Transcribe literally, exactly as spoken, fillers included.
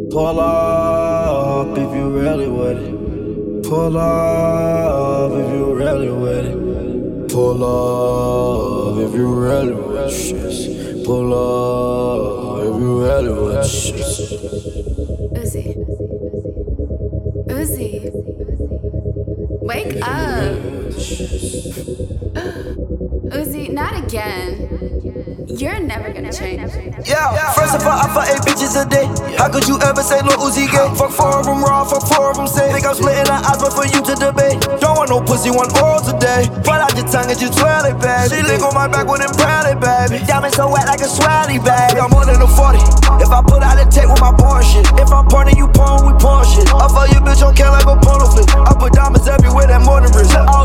Pull up if you really with it. Pull up if you really with it. Pull up if you really with shit. Pull up if you really with shit. Uzi. Uzi. Wake up. Uzi, not again. You're never gonna change. Yeah, first of all, I fuck eight bitches a day. How could you ever say Lil Uzi gay? Fuck four of them raw, fuck four of them safe. Think I'm splitting the odds, but for you to debate. Don't want no pussy, one oral today. Pull out your tongue and you twirl it, baby. She lick on my back with them proudly, baby. Diamond so wet like a swally, baby. I'm more than a forty. If I put out a tape with my porn shit. If I'm porn and you porn, we porn shit. I fuck your bitch on can like a porno flip. I put diamonds everywhere, that more than rich.